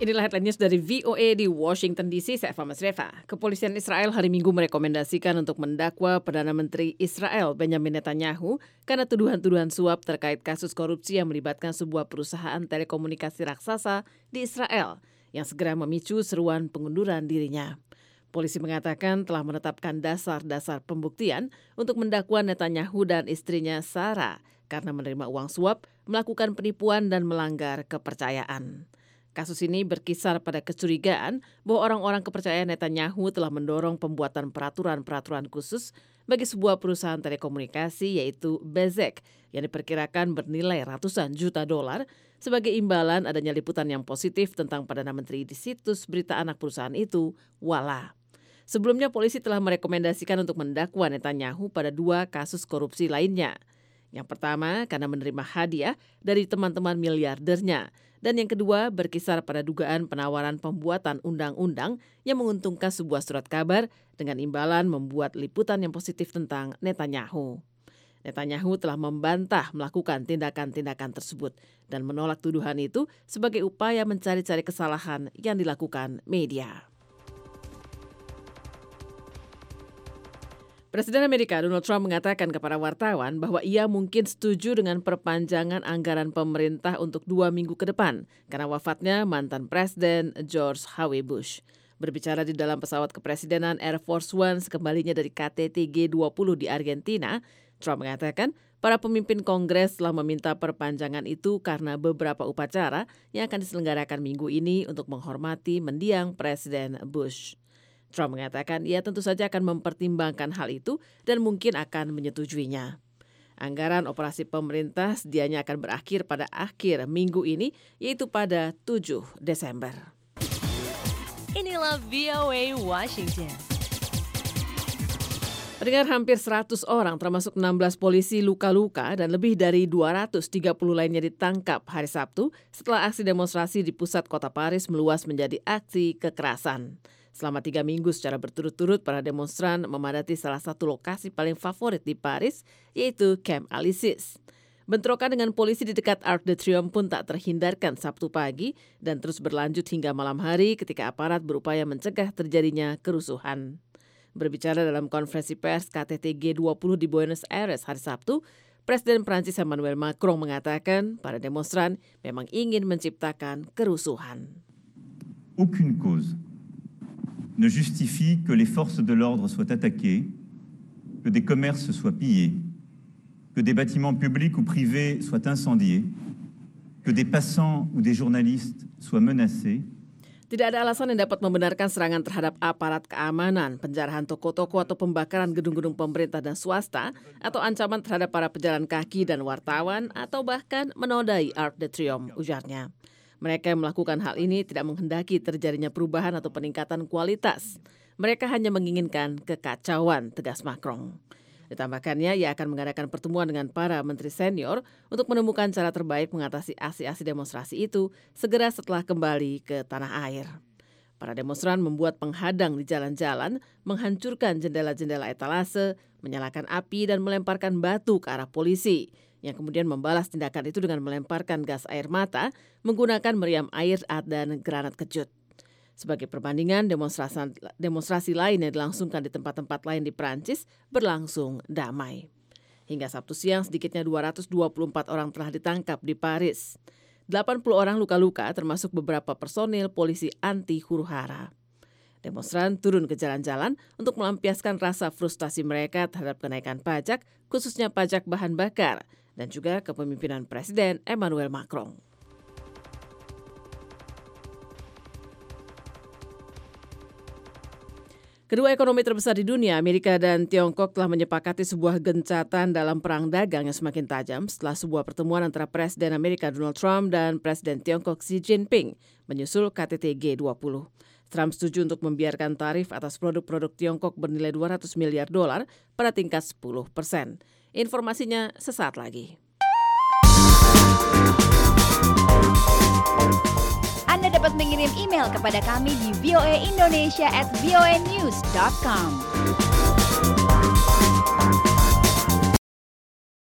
Inilah headline news dari VOA di Washington DC, saya Eva Masreva. Kepolisian Israel hari Minggu merekomendasikan untuk mendakwa Perdana Menteri Israel Benjamin Netanyahu karena tuduhan-tuduhan suap terkait kasus korupsi yang melibatkan sebuah perusahaan telekomunikasi raksasa di Israel yang segera memicu seruan pengunduran dirinya. Polisi mengatakan telah menetapkan dasar-dasar pembuktian untuk mendakwa Netanyahu dan istrinya Sarah karena menerima uang suap, melakukan penipuan dan melanggar kepercayaan. Kasus ini berkisar pada kecurigaan bahwa orang-orang kepercayaan Netanyahu telah mendorong pembuatan peraturan-peraturan khusus bagi sebuah perusahaan telekomunikasi yaitu Bezek yang diperkirakan bernilai ratusan juta dolar sebagai imbalan adanya liputan yang positif tentang Perdana Menteri di situs berita anak perusahaan itu, Walla. Sebelumnya polisi telah merekomendasikan untuk mendakwa Netanyahu pada 2 kasus korupsi lainnya. Yang pertama karena menerima hadiah dari teman-teman miliardernya. Dan yang kedua berkisar pada dugaan penawaran pembuatan undang-undang yang menguntungkan sebuah surat kabar dengan imbalan membuat liputan yang positif tentang Netanyahu. Netanyahu telah membantah melakukan tindakan-tindakan tersebut dan menolak tuduhan itu sebagai upaya mencari-cari kesalahan yang dilakukan media. Presiden Amerika Donald Trump mengatakan kepada wartawan bahwa ia mungkin setuju dengan perpanjangan anggaran pemerintah untuk 2 minggu ke depan karena wafatnya mantan Presiden George H.W. Bush. Berbicara di dalam pesawat kepresidenan Air Force One sekembalinya dari KTT G20 di Argentina, Trump mengatakan para pemimpin Kongres telah meminta perpanjangan itu karena beberapa upacara yang akan diselenggarakan minggu ini untuk menghormati mendiang Presiden Bush. Trump mengatakan ia tentu saja akan mempertimbangkan hal itu dan mungkin akan menyetujuinya. Anggaran operasi pemerintah sedianya akan berakhir pada akhir minggu ini, yaitu pada 7 Desember. Inilah VOA Washington. Pendengar, hampir 100 orang termasuk 16 polisi luka-luka dan lebih dari 230 lainnya ditangkap hari Sabtu setelah aksi demonstrasi di pusat kota Paris meluas menjadi aksi kekerasan. Selama 3 minggu secara berturut-turut, para demonstran memadati salah satu lokasi paling favorit di Paris, yaitu Camp Élysées. Bentrokan dengan polisi di dekat Arc de Triomphe pun tak terhindarkan Sabtu pagi dan terus berlanjut hingga malam hari ketika aparat berupaya mencegah terjadinya kerusuhan. Berbicara dalam konferensi pers KTT G20 di Buenos Aires hari Sabtu, Presiden Prancis Emmanuel Macron mengatakan para demonstran memang ingin menciptakan kerusuhan. Aucune cause ne justifie que les forces de l'ordre soient attaquées, que des commerces soient pillés, que des bâtiments publics ou privés soient incendiés, que des passants ou des journalistes soient menacés. Tidak ada alasan yang dapat membenarkan serangan terhadap aparat keamanan, penjarahan toko-toko atau pembakaran gedung-gedung pemerintah dan swasta, atau ancaman terhadap para pejalan kaki dan wartawan, atau bahkan menodai Arc de Triomphe, ujarnya. Mereka yang melakukan hal ini tidak menghendaki terjadinya perubahan atau peningkatan kualitas. Mereka hanya menginginkan kekacauan, tegas Macron. Ditambahkannya, ia akan mengadakan pertemuan dengan para menteri senior untuk menemukan cara terbaik mengatasi aksi-aksi demonstrasi itu segera setelah kembali ke tanah air. Para demonstran membuat penghadang di jalan-jalan, menghancurkan jendela-jendela etalase, menyalakan api dan melemparkan batu ke arah polisi, yang kemudian membalas tindakan itu dengan melemparkan gas air mata, menggunakan meriam air dan granat kejut. Sebagai perbandingan, demonstrasi lain yang dilangsungkan di tempat-tempat lain di Prancis berlangsung damai. Hingga Sabtu siang, sedikitnya 224 orang telah ditangkap di Paris. 80 orang luka-luka, termasuk beberapa personil polisi anti huru-hara. Demonstran turun ke jalan-jalan untuk melampiaskan rasa frustasi mereka terhadap kenaikan pajak, khususnya pajak bahan bakar, dan juga kepemimpinan Presiden Emmanuel Macron. Kedua ekonomi terbesar di dunia, Amerika dan Tiongkok, telah menyepakati sebuah gencatan dalam perang dagang yang semakin tajam setelah sebuah pertemuan antara Presiden Amerika Donald Trump dan Presiden Tiongkok Xi Jinping menyusul KTT G20. Trump setuju untuk membiarkan tarif atas produk-produk Tiongkok bernilai $200 miliar pada tingkat 10%. Informasinya sesaat lagi. Anda dapat mengirim email kepada kami di voaindonesia@voanews.com.